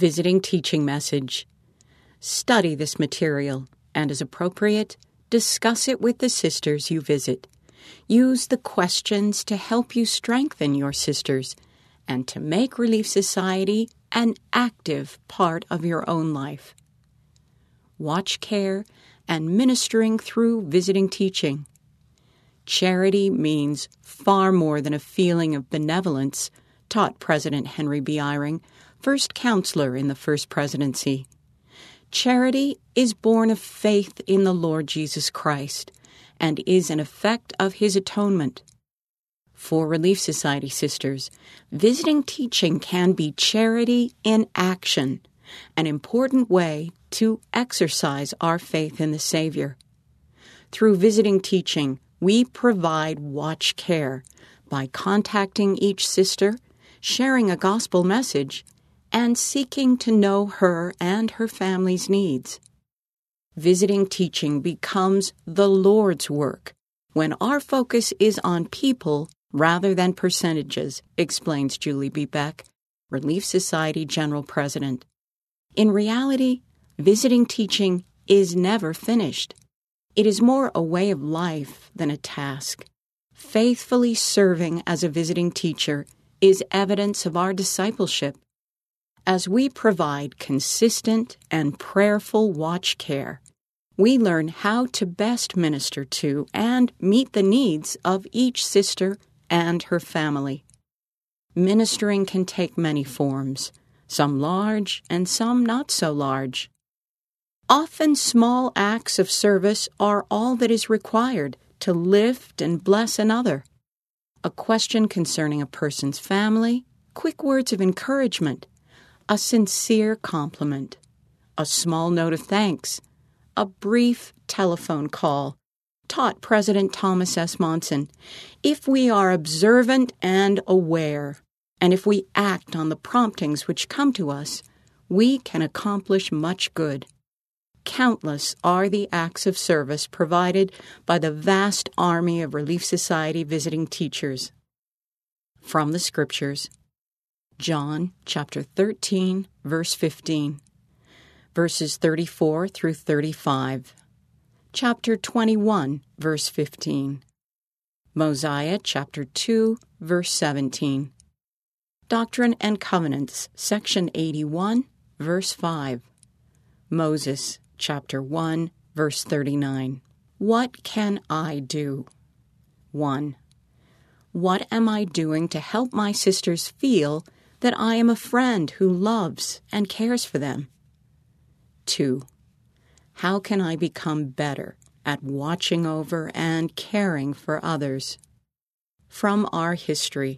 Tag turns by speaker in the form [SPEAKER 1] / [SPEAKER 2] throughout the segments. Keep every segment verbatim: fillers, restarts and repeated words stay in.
[SPEAKER 1] Visiting teaching message. Study this material and, as appropriate, discuss it with the sisters you visit. Use the questions to help you strengthen your sisters and to make Relief Society an active part of your own life. Watch care and ministering through visiting teaching. Charity means far more than a feeling of benevolence, taught President Henry B. Eyring, first counselor in the First Presidency. Charity is born of faith in the Lord Jesus Christ and is an effect of His atonement. For Relief Society sisters, visiting teaching can be charity in action, an important way to exercise our faith in the Savior. Through visiting teaching, we provide watch care by contacting each sister, sharing a gospel message, and seeking to know her and her family's needs. Visiting teaching becomes the Lord's work when our focus is on people rather than percentages, explains Julie B. Beck, Relief Society General President. In reality, visiting teaching is never finished. It is more a way of life than a task. Faithfully serving as a visiting teacher is evidence of our discipleship. As we provide consistent and prayerful watch care, we learn how to best minister to and meet the needs of each sister and her family. Ministering can take many forms, some large and some not so large. Often small acts of service are all that is required to lift and bless another. A question concerning a person's family, quick words of encouragement, a sincere compliment, a small note of thanks, a brief telephone call, taught President Thomas S. Monson. If we are observant and aware, and if we act on the promptings which come to us, we can accomplish much good. Countless are the acts of service provided by the vast army of Relief Society visiting teachers. From the Scriptures, John chapter thirteen, verse fifteen, verses thirty-four through thirty-five, chapter twenty-one, verse fifteen, Mosiah chapter two, verse seventeen, Doctrine and Covenants, section eighty-one, verse five, Moses chapter one, verse thirty-nine. What can I do? one. What am I doing to help my sisters feel that I am a friend who loves and cares for them? two. How can I become better at watching over and caring for others? From our history.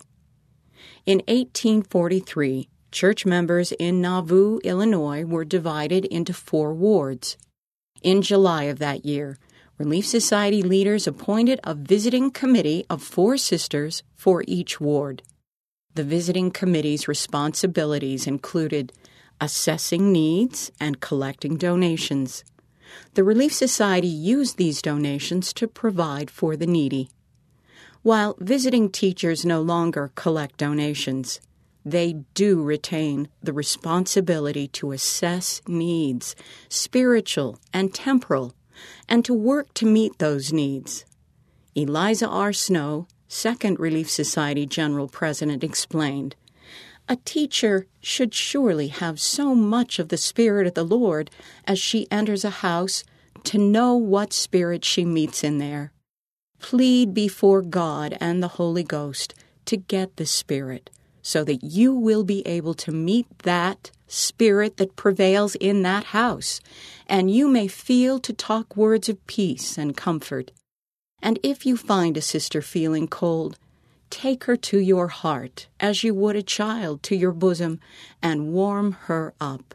[SPEAKER 1] In eighteen forty-three, church members in Nauvoo, Illinois, were divided into four wards. In July of that year, Relief Society leaders appointed a visiting committee of four sisters for each ward. The visiting committee's responsibilities included assessing needs and collecting donations. The Relief Society used these donations to provide for the needy. While visiting teachers no longer collect donations, they do retain the responsibility to assess needs, spiritual and temporal, and to work to meet those needs. Eliza R. Snow, second Relief Society General President, explained, "A teacher should surely have so much of the Spirit of the Lord as she enters a house to know what spirit she meets in there. Plead before God and the Holy Ghost to get the Spirit, so that you will be able to meet that Spirit that prevails in that house, and you may feel to talk words of peace and comfort. And if you find a sister feeling cold, take her to your heart as you would a child to your bosom, and warm her up."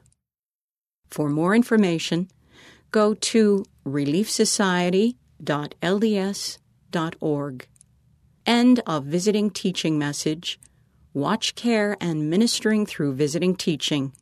[SPEAKER 1] For more information, go to relief society dot l d s dot org. End of visiting teaching message. Watch care and ministering through visiting teaching.